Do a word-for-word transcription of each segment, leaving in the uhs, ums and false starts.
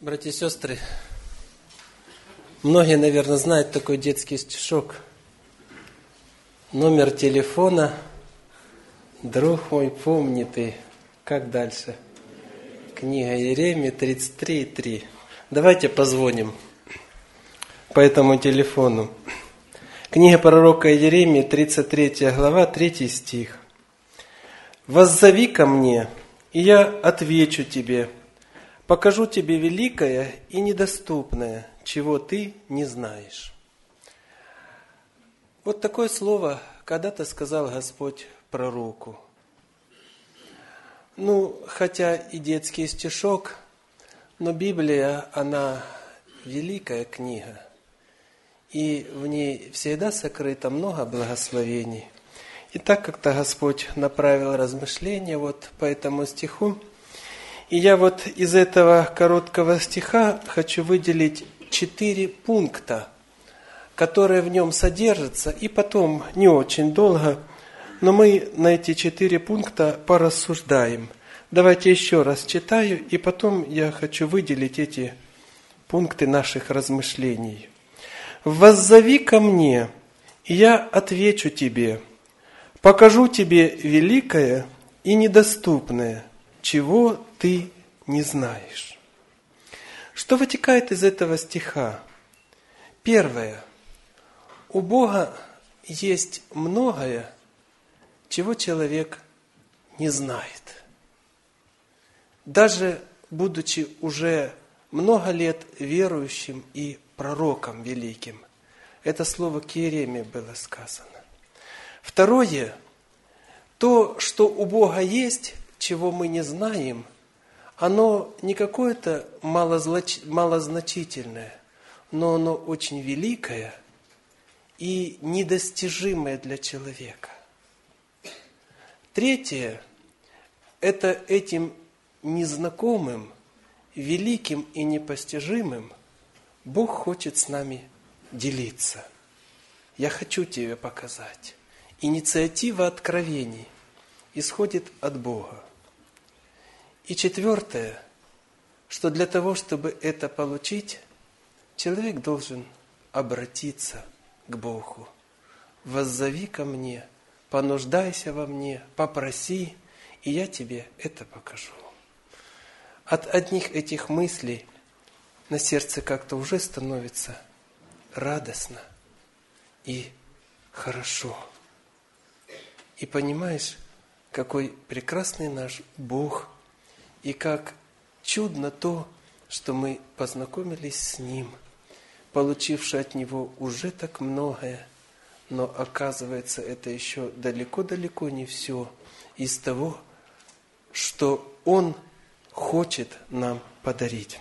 Братья и сестры, многие, наверное, знают такой детский стишок. Номер телефона, друг мой, помни ты. Как дальше? Книга Иеремии тридцать три три. Давайте позвоним по этому телефону. Книга пророка Иеремии, тридцать третья глава, третий стих. «Воззови ко мне, и я отвечу тебе, покажу тебе великое и недоступное, чего ты не знаешь». Вот такое слово когда-то сказал Господь пророку. Ну, хотя и детский стишок, но Библия, она великая книга, и в ней всегда сокрыто много благословений. И так как-то Господь направил размышления вот по этому стиху, и я вот из этого короткого стиха хочу выделить четыре пункта, которые в нем содержатся, и потом не очень долго, но мы на эти четыре пункта порассуждаем. Давайте еще раз читаю, и потом я хочу выделить эти пункты наших размышлений. «Воззови ко мне, и я отвечу тебе, покажу тебе великое и недоступное, чего ты не знаешь». Что вытекает из этого стиха? Первое. У Бога есть многое, чего человек не знает. Даже будучи уже много лет верующим и пророком великим. Это слово к Иеремии было сказано. Второе. То, что у Бога есть, чего мы не знаем, оно не какое-то малозначительное, но оно очень великое и недостижимое для человека. Третье. Это этим незнакомым, великим и непостижимым Бог хочет с нами делиться. Я хочу тебе показать. Инициатива откровений исходит от Бога. И четвертое, что для того, чтобы это получить, человек должен обратиться к Богу. «Воззови ко мне, понуждайся во мне, попроси, и я тебе это покажу». От одних этих мыслей на сердце как-то уже становится радостно и хорошо. И понимаешь, какой прекрасный наш Бог, и как чудно то, что мы познакомились с Ним, получивши от Него уже так многое, но оказывается, это еще далеко-далеко не все из того, что Он хочет нам подарить.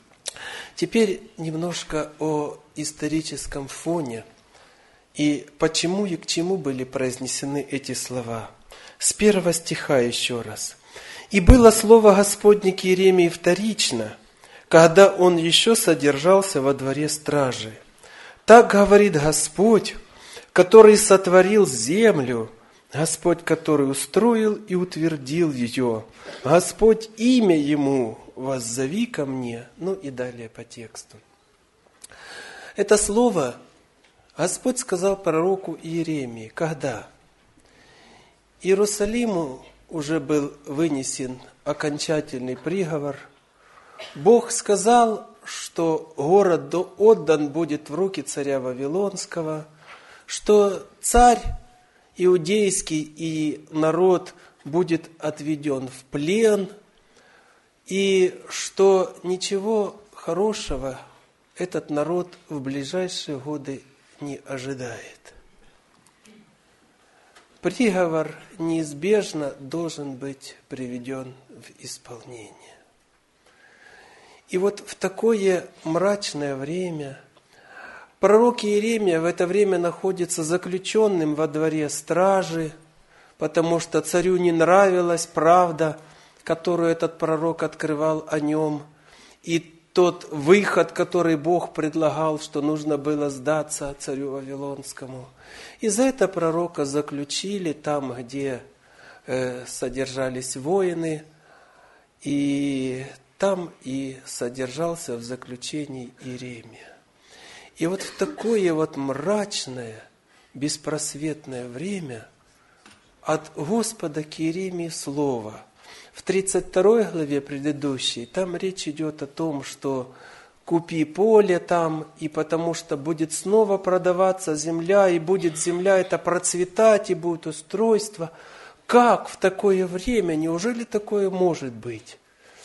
Теперь немножко о историческом фоне и почему и к чему были произнесены эти слова. С первого стиха еще раз. «И было слово Господне к Иеремии вторично, когда он еще содержался во дворе стражи. Так говорит Господь, который сотворил землю, Господь, который устроил и утвердил ее, Господь, имя Ему, воззови ко мне». Ну и далее по тексту. Это слово Господь сказал пророку Иеремии. Когда? Иерусалиму уже был вынесен окончательный приговор. Бог сказал, что город отдан будет в руки царя Вавилонского, что царь иудейский и народ будет отведен в плен, и что ничего хорошего этот народ в ближайшие годы не ожидает. Приговор неизбежно должен быть приведен в исполнение. И вот в такое мрачное время пророк Иеремия в это время находится заключенным во дворе стражи, потому что царю не нравилась правда, которую этот пророк открывал о нем, и тот выход, который Бог предлагал, что нужно было сдаться царю Вавилонскому. И за это пророка заключили там, где э, содержались воины, и там и содержался в заключении Иеремия. И вот в такое вот мрачное, беспросветное время от Господа к Иеремии слово. В тридцать второй главе предыдущей там речь идет о том, что купи поле там, и потому что будет снова продаваться земля, и будет земля эта процветать, и будет устройство. Как в такое время? Неужели такое может быть?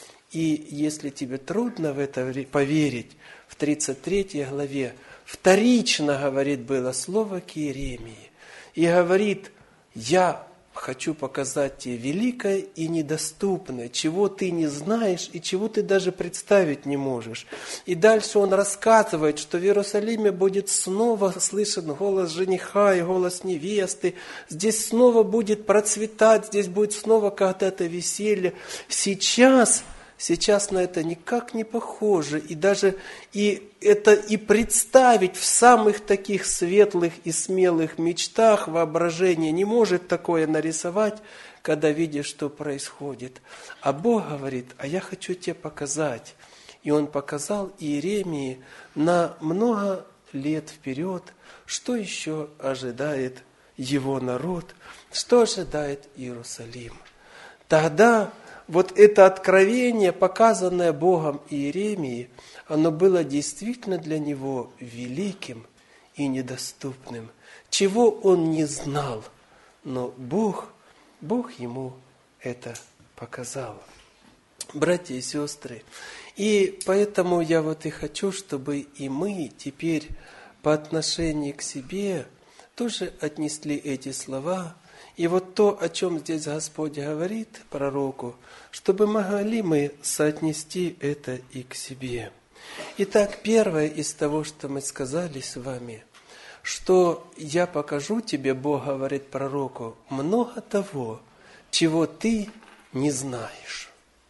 И если тебе трудно в это поверить, в тридцать третьей главе вторично, говорит, было слово к Иеремии. И говорит: я хочу показать тебе великое и недоступное, чего ты не знаешь и чего ты даже представить не можешь. И дальше он рассказывает, что в Иерусалиме будет снова слышен голос жениха и голос невесты. Здесь снова будет процветать, здесь будет снова когда-то веселье. Сейчас... Сейчас на это никак не похоже, и даже и это и представить в самых таких светлых и смелых мечтах воображение не может такое нарисовать, когда видишь, что происходит. А Бог говорит: а я хочу тебе показать. И Он показал Иеремии на много лет вперед, что еще ожидает его народ, что ожидает Иерусалим. Тогда вот это откровение, показанное Богом Иеремии, оно было действительно для него великим и недоступным, чего он не знал, но Бог, Бог ему это показал. Братья и сестры, и поэтому я вот и хочу, чтобы и мы теперь по отношению к себе тоже отнесли эти слова. И вот то, о чем здесь Господь говорит пророку, чтобы могли мы соотнести это и к себе. Итак, первое из того, что мы сказали с вами, что я покажу тебе, Бог говорит пророку, много того, чего ты не знаешь.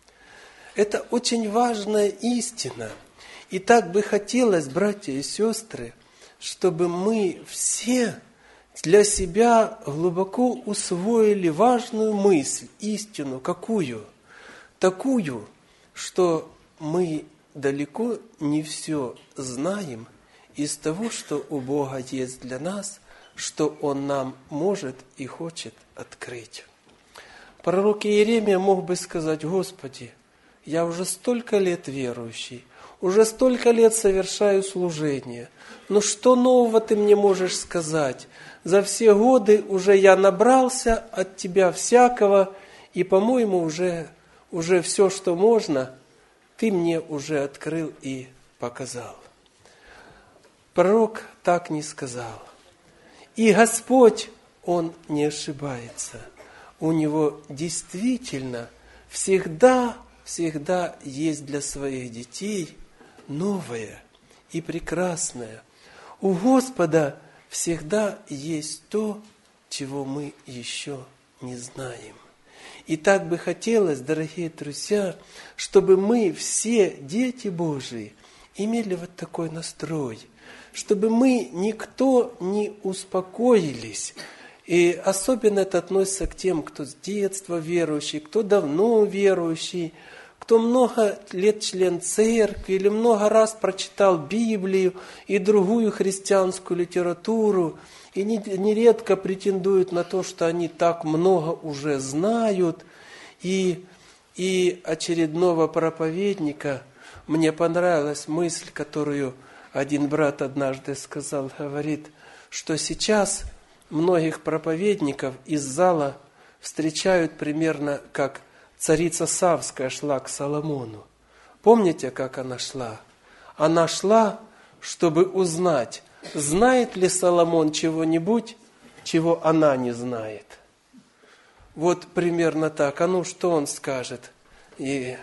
Это очень важная истина. И так бы хотелось, братья и сестры, чтобы мы все для себя глубоко усвоили важную мысль, истину. Какую? Такую, что мы далеко не все знаем из того, что у Бога есть для нас, что Он нам может и хочет открыть. Пророк Иеремия мог бы сказать: Господи, я уже столько лет верующий, уже столько лет совершаю служение, но что нового Ты мне можешь сказать? За все годы уже я набрался от Тебя всякого, и, по-моему, уже, уже все, что можно, Ты мне уже открыл и показал. Пророк так не сказал. И Господь, Он не ошибается. У Него действительно всегда, всегда есть для своих детей новое и прекрасное. У Господа всегда есть то, чего мы еще не знаем. И так бы хотелось, дорогие друзья, чтобы мы, все дети Божии, имели вот такой настрой, чтобы мы никто не успокоились. И особенно это относится к тем, кто с детства верующий, кто давно верующий, кто много лет член церкви или много раз прочитал Библию и другую христианскую литературу, и нередко претендуют на то, что они так много уже знают. И, и очередного проповедника, мне понравилась мысль, которую один брат однажды сказал, говорит, что сейчас многих проповедников из зала встречают примерно как царица Савская шла к Соломону. Помните, как она шла? Она шла, чтобы узнать, знает ли Соломон чего-нибудь, чего она не знает. Вот примерно так. А ну, что он скажет? И,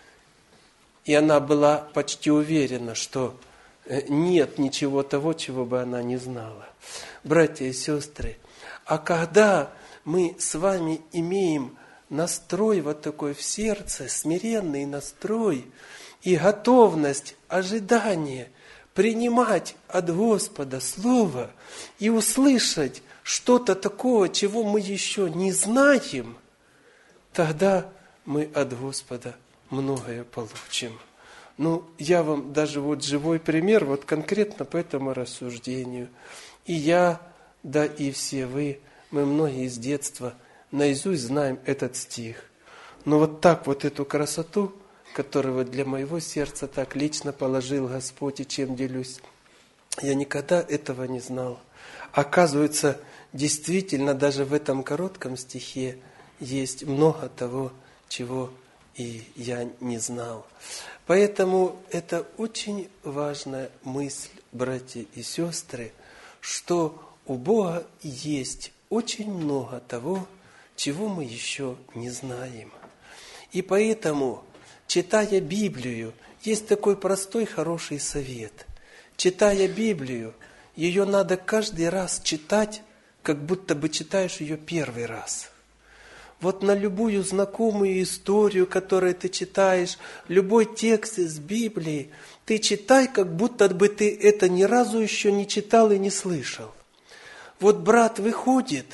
и она была почти уверена, что нет ничего того, чего бы она не знала. Братья и сестры, а когда мы с вами имеем настрой вот такой в сердце, смиренный настрой и готовность, ожидание принимать от Господа Слово и услышать что-то такого, чего мы еще не знаем, тогда мы от Господа многое получим. Ну, я вам даже вот живой пример, вот конкретно по этому рассуждению. И я, да и все вы, мы многие с детства наизусть знаем этот стих. Но вот так вот эту красоту, которую для моего сердца так лично положил Господь, и чем делюсь, я никогда этого не знал. Оказывается, действительно, даже в этом коротком стихе есть много того, чего и я не знал. Поэтому это очень важная мысль, братья и сестры, что у Бога есть очень много того, чего мы еще не знаем. И поэтому, читая Библию, есть такой простой, хороший совет. Читая Библию, ее надо каждый раз читать, как будто бы читаешь ее первый раз. Вот на любую знакомую историю, которую ты читаешь, любой текст из Библии, ты читай, как будто бы ты это ни разу еще не читал и не слышал. Вот брат выходит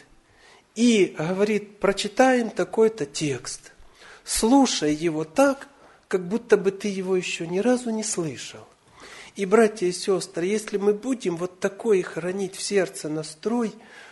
и говорит, прочитаем такой-то текст. Слушай его так, как будто бы ты его еще ни разу не слышал. И, братья и сестры, если мы будем вот такое хранить в сердце настрой,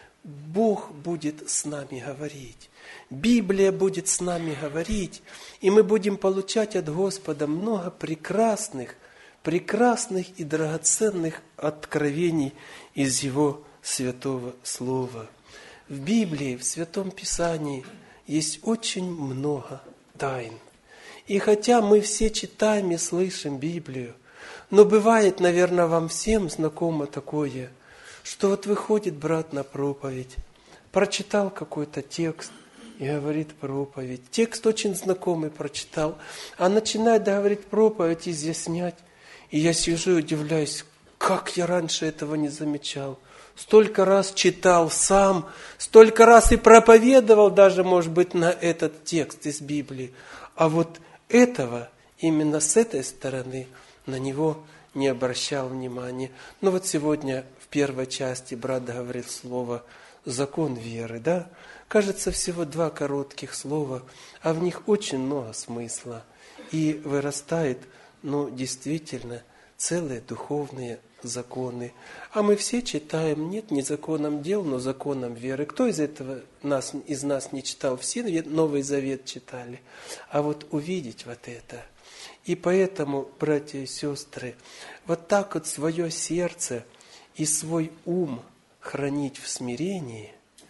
Бог будет с нами говорить. Библия будет с нами говорить, и мы будем получать от Господа много прекрасных, прекрасных и драгоценных откровений из Его Святого Слова. В Библии, в Святом Писании есть очень много тайн. И хотя мы все читаем и слышим Библию, но бывает, наверное, вам всем знакомо такое, что вот выходит брат на проповедь, прочитал какой-то текст и говорит проповедь. Текст очень знакомый прочитал, а начинает говорить проповедь, изъяснять. И я сижу и удивляюсь, как я раньше этого не замечал. Столько раз читал сам, столько раз и проповедовал даже, может быть, на этот текст из Библии. А вот этого, именно с этой стороны, на него не обращал внимания. Но вот сегодня в первой части брат говорил слово «закон веры», да? Кажется, всего два коротких слова, а в них очень много смысла. И вырастает, ну, действительно, целые духовные законы. А мы все читаем, нет, не законом дел, но законом веры. Кто из этого нас, из нас не читал? Все Новый Завет читали. А вот увидеть вот это. И поэтому, братья и сестры, вот так вот свое сердце и свой ум хранить в смирении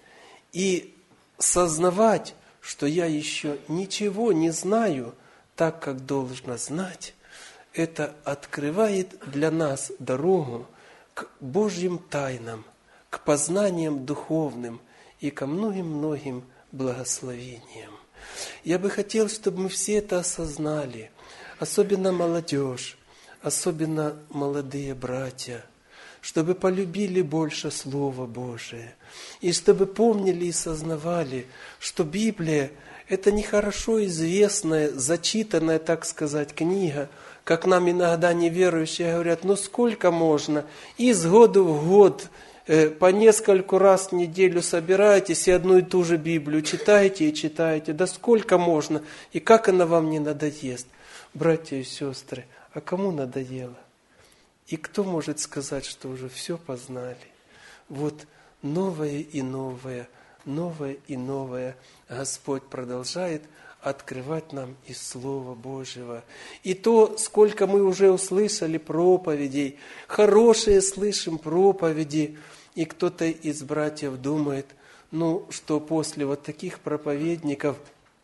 и сознавать, что я еще ничего не знаю так, как должно знать, это открывает для нас дорогу к Божьим тайнам, к познаниям духовным и ко многим-многим благословениям. Я бы хотел, чтобы мы все это осознали, особенно молодежь, особенно молодые братья, чтобы полюбили больше Слово Божие, и чтобы помнили и сознавали, что Библия – это не хорошо известная, зачитанная, так сказать, книга, как нам иногда неверующие говорят, ну сколько можно, из года в год, э, по нескольку раз в неделю собираетесь и одну и ту же Библию читаете и читаете, да сколько можно, и как она вам не надоест. Братья и сестры, а кому надоело? И кто может сказать, что уже все познали? Вот новое и новое, новое и новое Господь продолжает открывать нам из Слова Божьего. И то, сколько мы уже услышали проповедей, хорошие слышим проповеди, и кто-то из братьев думает, ну, что после вот таких проповедников,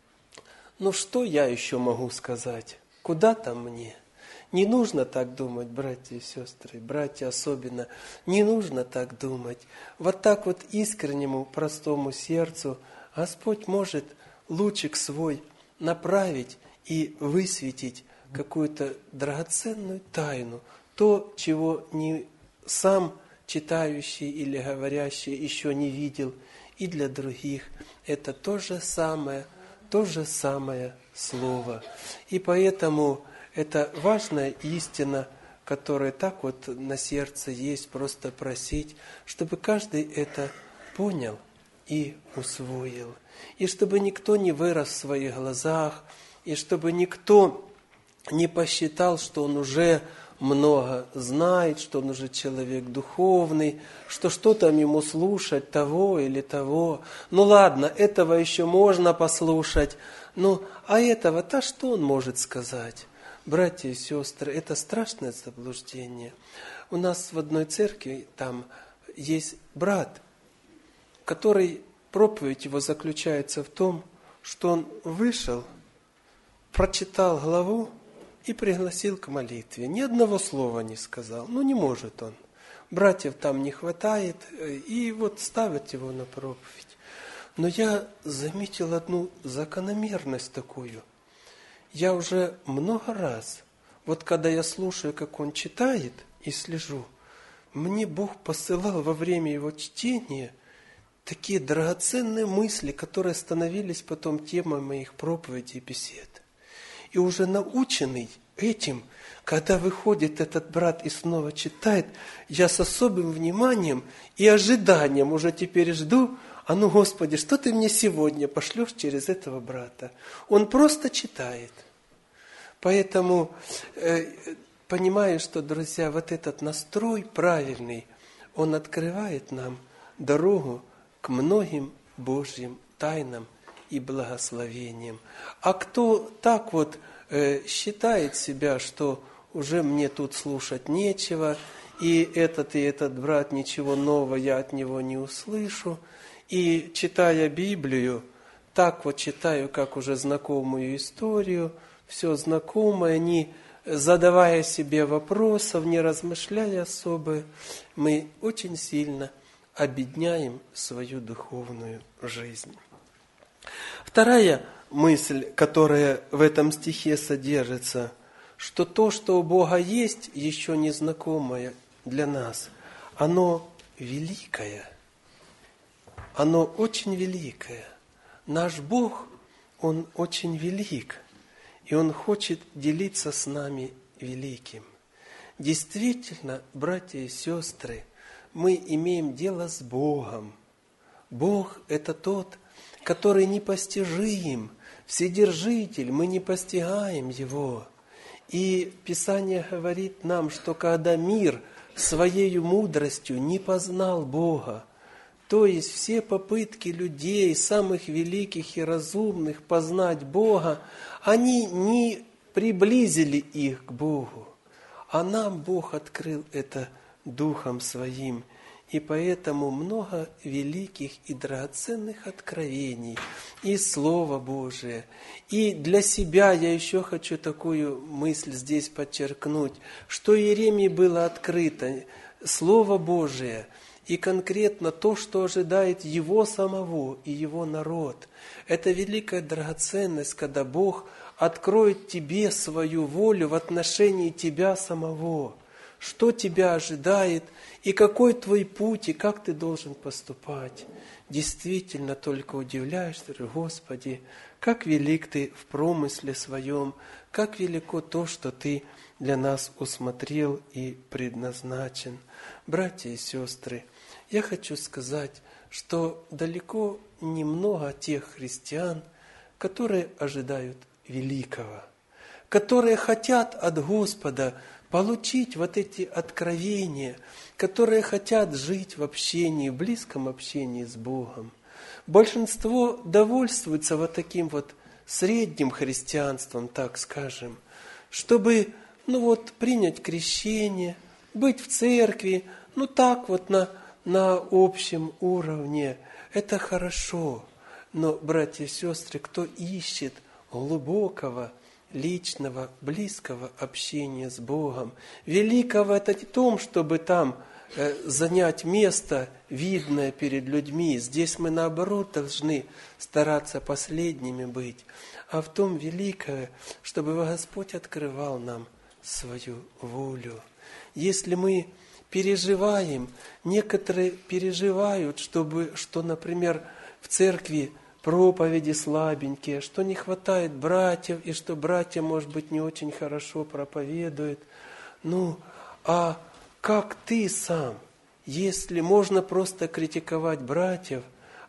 ну, что я еще могу сказать? Куда там мне? Не нужно так думать, братья и сестры, братья особенно, не нужно так думать. Вот так вот искреннему, простому сердцу Господь может лучик свой направить и высветить какую-то драгоценную тайну, то, чего ни сам читающий или говорящий еще не видел, и для других это то же самое, то же самое слово. И поэтому это важная истина, которая так вот на сердце есть, просто просить, чтобы каждый это понял и усвоил. И чтобы никто не вырос в своих глазах, и чтобы никто не посчитал, что он уже много знает, что он уже человек духовный, что что там ему слушать, того или того. Ну ладно, этого еще можно послушать, ну а этого-то что он может сказать? Братья и сестры, это страшное заблуждение. У нас в одной церкви там есть брат, который, проповедь его заключается в том, что он вышел, прочитал главу и пригласил к молитве. Ни одного слова не сказал. Ну, не может он. Братьев там не хватает, и вот ставят его на проповедь. Но я заметил одну закономерность такую. Я уже много раз, вот когда я слушаю, как он читает, и слежу, мне Бог посылал во время его чтения такие драгоценные мысли, которые становились потом темой моих проповедей и бесед. И уже наученный этим, когда выходит этот брат и снова читает, я с особым вниманием и ожиданием уже теперь жду, а ну, Господи, что ты мне сегодня пошлешь через этого брата? Он просто читает. Поэтому э, понимаю, что, друзья, вот этот настрой правильный, он открывает нам дорогу к многим Божьим тайнам и благословением. А кто так вот э, считает себя, что уже мне тут слушать нечего, и этот и этот брат, ничего нового я от него не услышу, и читая Библию, так вот читаю, как уже знакомую историю, все знакомое, не задавая себе вопросов, не размышляя особо, мы очень сильно обедняем свою духовную жизнь. Вторая мысль, которая в этом стихе содержится, что то, что у Бога есть, еще незнакомое для нас, оно великое, оно очень великое. Наш Бог, Он очень велик, и Он хочет делиться с нами великим. Действительно, братья и сестры, мы имеем дело с Богом. Бог – это тот, который непостижим, вседержитель, мы не постигаем Его. И Писание говорит нам, что когда мир своей мудростью не познал Бога, то есть все попытки людей, самых великих и разумных, познать Бога, они не приблизили их к Богу. А нам Бог открыл это Духом Своим. И поэтому много великих и драгоценных откровений, и Слово Божие. И для себя я еще хочу такую мысль здесь подчеркнуть, что Иеремии было открыто Слово Божие, и конкретно то, что ожидает его самого и его народ. Это великая драгоценность, когда Бог откроет тебе свою волю в отношении тебя самого. Что тебя ожидает, и какой твой путь, и как ты должен поступать. Действительно, только удивляешься, Господи, как велик Ты в промысле своем, как велико то, что Ты для нас усмотрел и предназначен. Братья и сестры, я хочу сказать, что далеко немного тех христиан, которые ожидают великого, которые хотят от Господа получить вот эти откровения, которые хотят жить в общении, в близком общении с Богом. Большинство довольствуется вот таким вот средним христианством, так скажем, чтобы, ну вот, принять крещение, быть в церкви, ну так вот на, на общем уровне. Это хорошо. Но, братья и сестры, кто ищет глубокого, личного, близкого общения с Богом. Великого это не в том, чтобы там э, занять место видное перед людьми. Здесь мы наоборот должны стараться последними быть. А в том великое, чтобы Господь открывал нам свою волю. Если мы переживаем, некоторые переживают, чтобы, что, например, в церкви проповеди слабенькие, что не хватает братьев, и что братья, может быть, не очень хорошо проповедуют. Ну, а как ты сам, если можно просто критиковать братьев,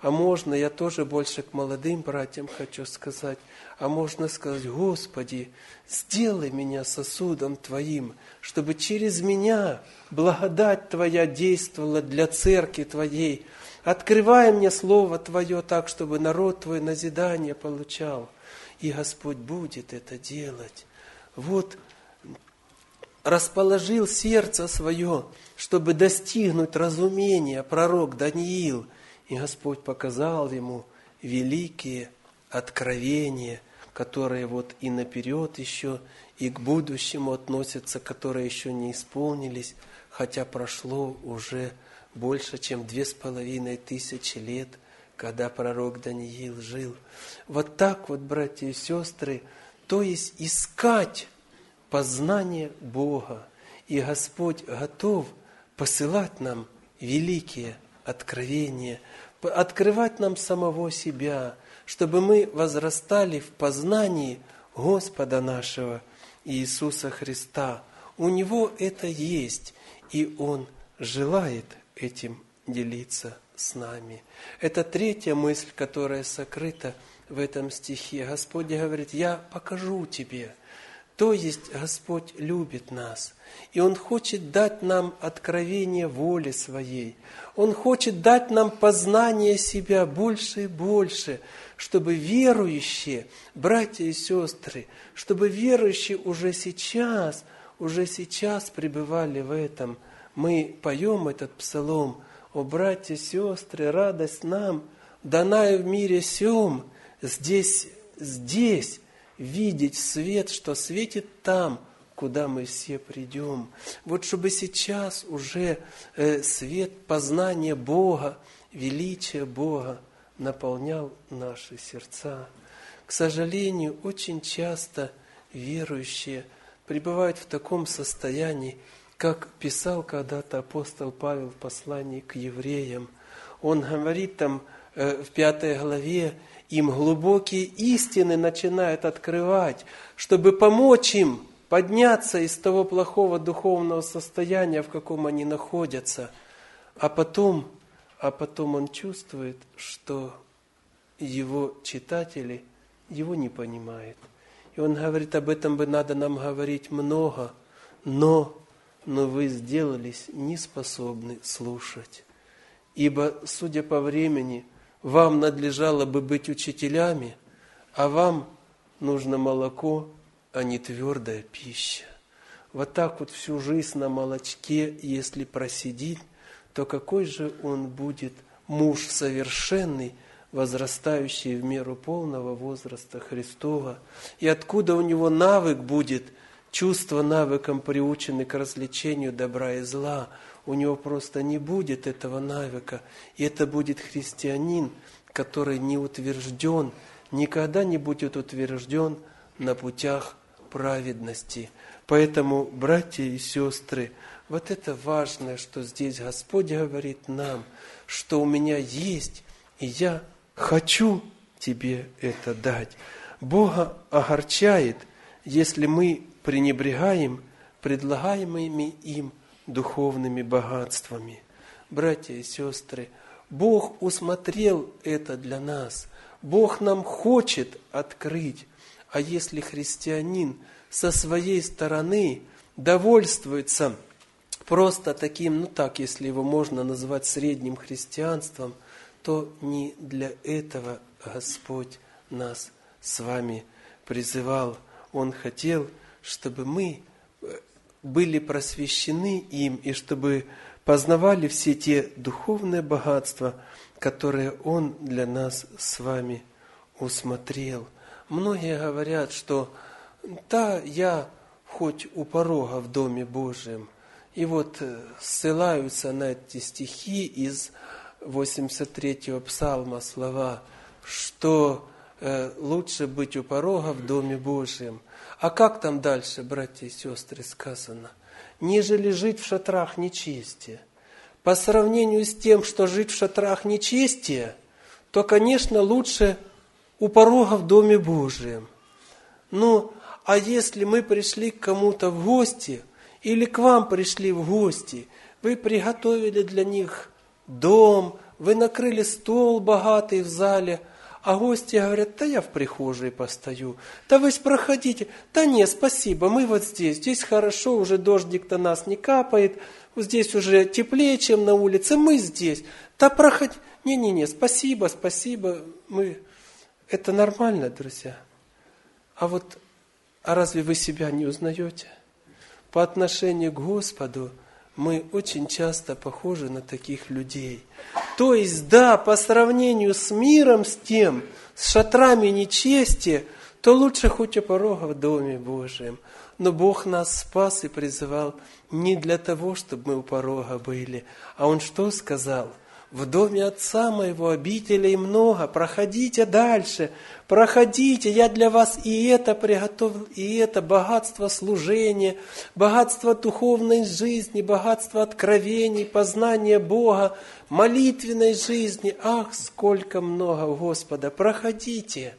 А можно, я тоже больше к молодым братьям хочу сказать, а можно сказать: Господи, сделай меня сосудом Твоим, чтобы через меня благодать Твоя действовала для церкви Твоей. Открывай мне Слово Твое так, чтобы народ Твой назидание получал. И Господь будет это делать. Вот расположил сердце свое, чтобы достигнуть разумения пророк Даниил. И Господь показал ему великие откровения, которые вот и наперед еще, и к будущему относятся, которые еще не исполнились, хотя прошло уже больше, чем две с половиной тысячи лет, когда пророк Даниил жил. Вот так вот, братья и сестры, то есть искать познание Бога. И Господь готов посылать нам великие откровения, открывать нам самого себя, чтобы мы возрастали в познании Господа нашего Иисуса Христа. У Него это есть, и Он желает этим делиться с нами. Это третья мысль, которая сокрыта в этом стихе. Господь говорит: я покажу тебе. То есть Господь любит нас, и Он хочет дать нам откровение воли Своей. Он хочет дать нам познание себя больше и больше, чтобы верующие, братья и сестры, чтобы верующие уже сейчас, уже сейчас пребывали в этом. Мы поем этот псалом: «О, братья и сестры, радость нам, данная в мире сем, здесь, здесь видеть свет, что светит там, куда мы все придем». Вот чтобы сейчас уже э, свет познания Бога, величия Бога наполнял наши сердца. К сожалению, очень часто верующие пребывают в таком состоянии, как писал когда-то апостол Павел в послании к евреям. Он говорит там э, в пятой главе: им глубокие истины начинают открывать, чтобы помочь им подняться из того плохого духовного состояния, в каком они находятся. А потом, а потом он чувствует, что его читатели его не понимают. И он говорит: об этом бы надо нам говорить много, но, но вы сделались неспособны слушать. Ибо, судя по времени, вам надлежало бы быть учителями, а вам нужно молоко, а не твердая пища. Вот так вот всю жизнь на молочке, если просидит, то какой же он будет муж совершенный, возрастающий в меру полного возраста Христова? И откуда у него навык будет, чувство навыком приучены к развлечению добра и зла? У него просто не будет этого навыка. И это будет христианин, который не утвержден, никогда не будет утвержден на путях праведности. Поэтому, братья и сестры, вот это важное, что здесь Господь говорит нам, что у меня есть, и я хочу тебе это дать. Бога огорчает, если мы пренебрегаем предлагаемыми им духовными богатствами. Братья и сестры, Бог усмотрел это для нас. Бог нам хочет открыть. А если христианин со своей стороны довольствуется просто таким, ну так, если его можно назвать средним христианством, то не для этого Господь нас с вами призывал. Он хотел, чтобы мы были просвещены им, и чтобы познавали все те духовные богатства, которые Он для нас с вами усмотрел. Многие говорят, что да, я хоть у порога в Доме Божьем, и вот ссылаются на эти стихи из восемьдесят третьего псалма, слова, что э, лучше быть у порога в Доме Божьем. А как там дальше, братья и сестры, сказано? Нежели жить в шатрах нечестия. По сравнению с тем, что жить в шатрах нечестия, то, конечно, лучше у порога в Доме Божьем. Ну, а если мы пришли к кому-то в гости, или к вам пришли в гости, вы приготовили для них дом, вы накрыли стол богатый в зале, а гости говорят, да я в прихожей постою. Да вы проходите. Да нет, спасибо, мы вот здесь. Здесь хорошо, уже дождик-то нас не капает. Здесь уже теплее, чем на улице. Мы здесь. Да проходи. Не-не-не, спасибо, спасибо. Мы... Это нормально, друзья. А вот, а разве вы себя не узнаете? По отношению к Господу мы очень часто похожи на таких людей. То есть, да, по сравнению с миром, с тем, с шатрами нечестия, то лучше хоть у порога в Доме Божьем. Но Бог нас спас и призывал не для того, чтобы мы у порога были. А Он что сказал? В доме Отца Моего обителей много, проходите дальше, проходите, я для вас и это приготовил, и это богатство служения, богатство духовной жизни, богатство откровений, познания Бога, молитвенной жизни. Ах, сколько много у Господа, проходите.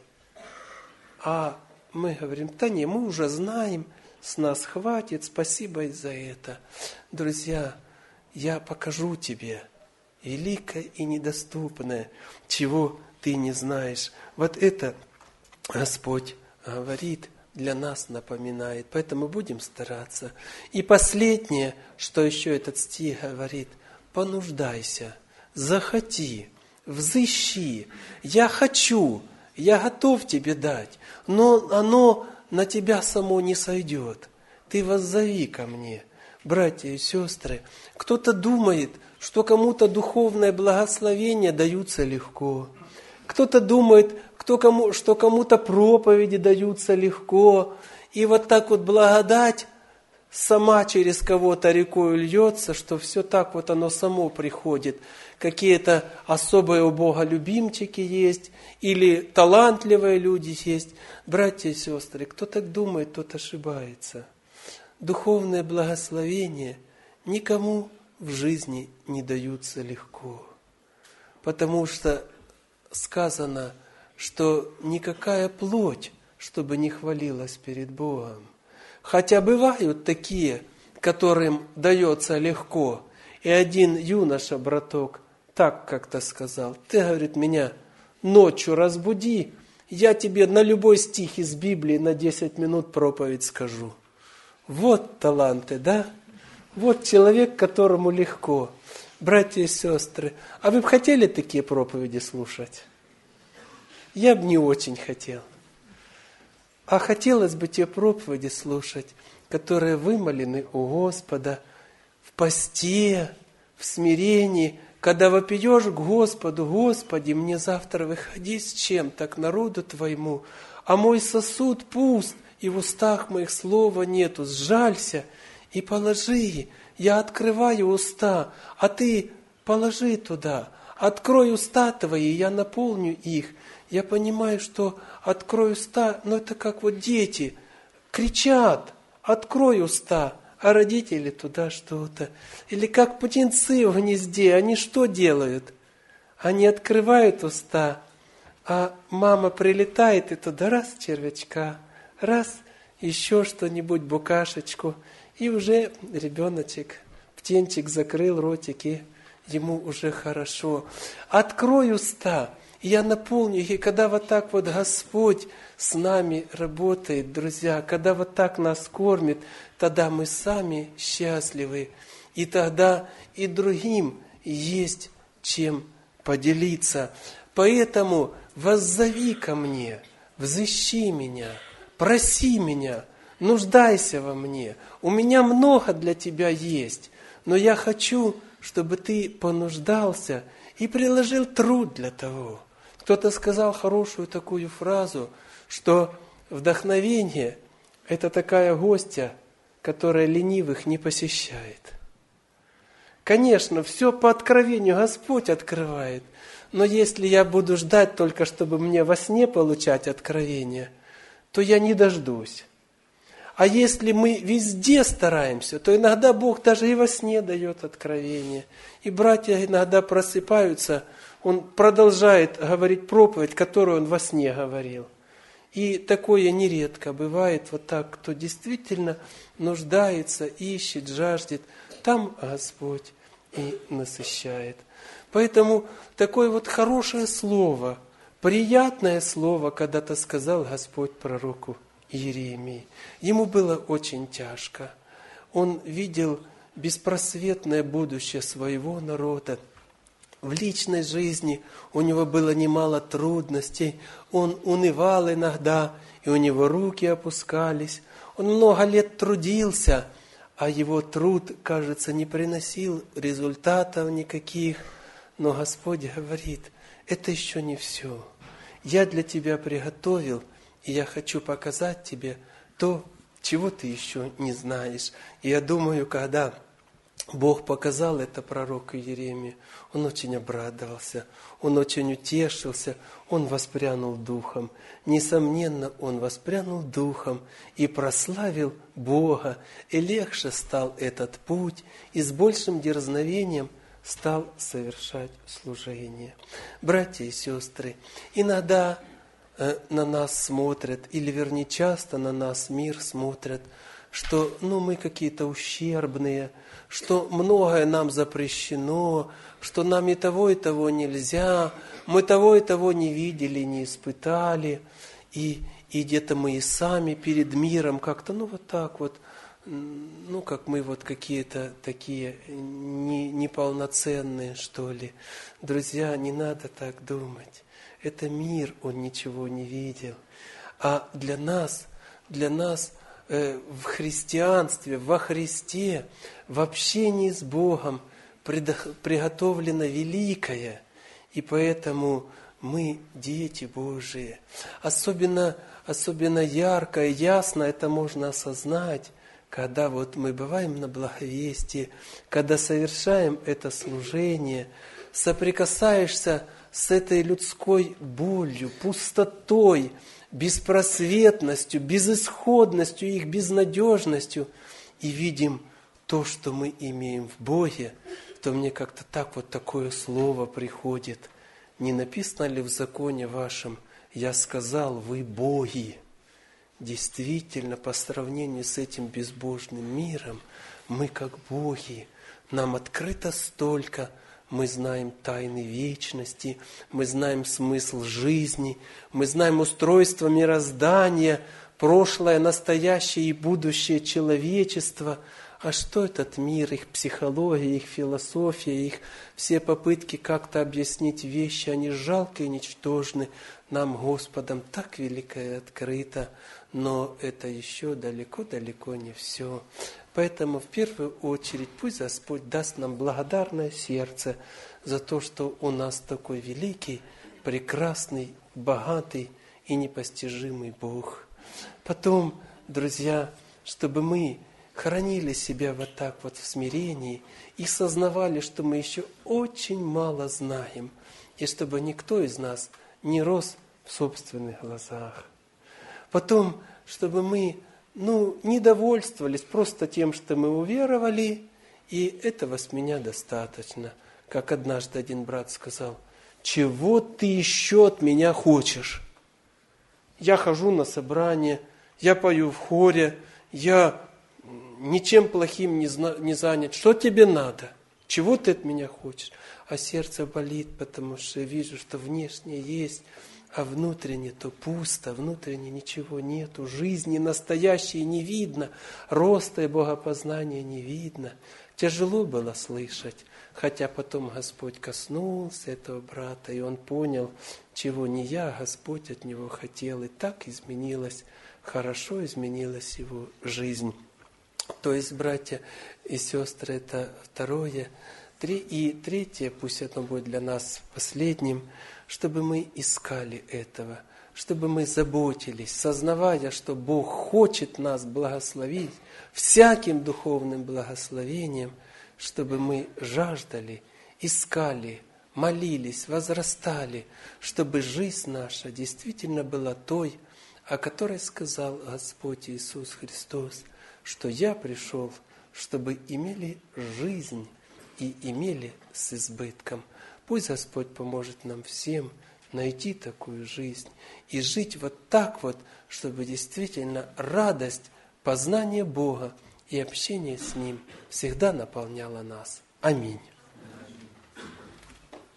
А мы говорим, да не, мы уже знаем, с нас хватит, спасибо и за это. Друзья, я покажу тебе великое и недоступное, чего ты не знаешь. Вот это Господь говорит, для нас напоминает. Поэтому будем стараться. И последнее, что еще этот стих говорит, понуждайся, захоти, взыщи. Я хочу, я готов тебе дать, но оно на тебя само не сойдет. Ты воззови ко мне. Братья и сестры, кто-то думает, что кому-то духовное благословение даются легко. Кто-то думает, кто кому, что кому-то проповеди даются легко. И вот так вот благодать сама через кого-то рекой льется, что все так вот оно само приходит. Какие-то особые у Бога любимчики есть, или талантливые люди есть. Братья и сестры, кто так думает, тот ошибается. Духовное благословение никому в жизни не даются легко. Потому что сказано, что никакая плоть, чтобы не хвалилась перед Богом. Хотя бывают такие, которым дается легко. И один юноша, браток, так как-то сказал, ты, говорит, меня ночью разбуди, я тебе на любой стих из Библии на десять минут проповедь скажу. Вот таланты, да? Вот человек, которому легко. Братья и сестры, а вы бы хотели такие проповеди слушать? Я бы не очень хотел. А хотелось бы те проповеди слушать, которые вымолены у Господа в посте, в смирении, когда вопиешь к Господу, Господи, мне завтра выходи с чем-то к народу Твоему, а мой сосуд пуст, и в устах моих слова нету, сжалься и положи. Я открываю уста, а Ты положи туда. Открой уста Твои, я наполню их. Я понимаю, что открой уста, но это как вот дети кричат, открой уста, а родители туда что-то. Или как птенцы в гнезде, они что делают? Они открывают уста, а мама прилетает и туда раз червячка, раз еще что-нибудь, букашечку, и уже ребеночек, птенчик закрыл ротик, и ему уже хорошо. Открой уста, и я наполню их. И когда вот так вот Господь с нами работает, друзья, когда вот так нас кормит, тогда мы сами счастливы. И тогда и другим есть чем поделиться. Поэтому воззови ко мне, взыщи меня, проси меня, нуждайся во мне. У меня много для тебя есть, но я хочу, чтобы ты понуждался и приложил труд для того. Кто-то сказал хорошую такую фразу, что вдохновение – это такая гостья, которая ленивых не посещает. Конечно, все по откровению Господь открывает, но если я буду ждать только, чтобы мне во сне получать откровение, то я не дождусь. А если мы везде стараемся, то иногда Бог даже и во сне дает откровение. И братья иногда просыпаются, Он продолжает говорить проповедь, которую Он во сне говорил. И такое нередко бывает, вот так, кто действительно нуждается, ищет, жаждет, там Господь и насыщает. Поэтому такое вот хорошее слово, приятное слово когда-то сказал Господь пророку Иеремии. Ему было очень тяжко. Он видел беспросветное будущее своего народа. В личной жизни у него было немало трудностей. Он унывал иногда, и у него руки опускались. Он много лет трудился, а его труд, кажется, не приносил результатов никаких. Но Господь говорит: это еще не все. Я для тебя приготовил, и я хочу показать тебе то, чего ты еще не знаешь. И я думаю, когда Бог показал это пророку Иеремии, он очень обрадовался, он очень утешился, он воспрянул духом. Несомненно, он воспрянул духом и прославил Бога, и легче стал этот путь, и с большим дерзновением стал совершать служение. Братья и сестры, иногда э, на нас смотрят, или вернее часто на нас мир смотрят, что ну, мы какие-то ущербные, что многое нам запрещено, что нам и того, и того нельзя, мы того и того не видели, не испытали, и, и где-то мы и сами перед миром как-то, ну вот так вот, ну как мы вот какие-то такие не, неполноценные, что ли. Друзья, не надо так думать. Это мир, он ничего не видел. А для нас, для нас э, в христианстве, во Христе, в общении с Богом приготовлено великое. И поэтому мы дети Божии. Особенно, особенно ярко и ясно это можно осознать, когда вот мы бываем на благовестии, когда совершаем это служение, соприкасаешься с этой людской болью, пустотой, беспросветностью, безысходностью, их безнадежностью, и видим то, что мы имеем в Боге, то мне как-то так вот такое слово приходит. Не написано ли в законе вашем: «Я сказал, вы боги»? Действительно, по сравнению с этим безбожным миром, мы как боги. Нам открыто столько. Мы знаем тайны вечности, мы знаем смысл жизни, мы знаем устройство мироздания, прошлое, настоящее и будущее человечества. А что этот мир, их психология, их философия, их все попытки как-то объяснить вещи, они жалкие и ничтожны. Нам, Господом, так велико и открыто, но это еще далеко-далеко не все. Поэтому в первую очередь пусть Господь даст нам благодарное сердце за то, что у нас такой великий, прекрасный, богатый и непостижимый Бог. Потом, друзья, чтобы мы хранили себя вот так вот в смирении и сознавали, что мы еще очень мало знаем, и чтобы никто из нас не рос в собственных глазах. Потом, чтобы мы ну, не довольствовались просто тем, что мы уверовали, и этого с меня достаточно. Как однажды один брат сказал: «Чего ты еще от меня хочешь? Я хожу на собрание, я пою в хоре, я ничем плохим не, зна- не занят. Что тебе надо? Чего ты от меня хочешь?» А сердце болит, потому что я вижу, что внешне есть, а внутренне то пусто, внутренне ничего нету, жизни настоящей не видно, роста и богопознания не видно. Тяжело было слышать, хотя потом Господь коснулся этого брата, и он понял, чего не я, а Господь от него хотел, и так изменилась, хорошо изменилась его жизнь. То есть, братья и сестры, это второе. И третье, пусть это будет для нас последним, чтобы мы искали этого, чтобы мы заботились, сознавая, что Бог хочет нас благословить всяким духовным благословением, чтобы мы жаждали, искали, молились, возрастали, чтобы жизнь наша действительно была той, о которой сказал Господь Иисус Христос, что «Я пришел, чтобы имели жизнь и имели с избытком». Пусть Господь поможет нам всем найти такую жизнь и жить вот так вот, чтобы действительно радость познания Бога и общение с Ним всегда наполняла нас. Аминь.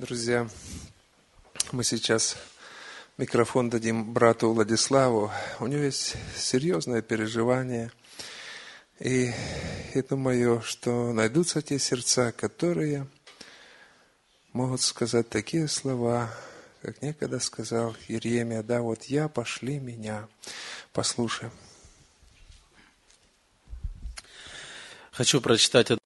Друзья, мы сейчас микрофон дадим брату Владиславу. У него есть серьезное переживание. И я думаю, что найдутся те сердца, которые могут сказать такие слова, как некогда сказал Иеремия: да, вот я, пошли меня. Послушаем. Хочу прочитать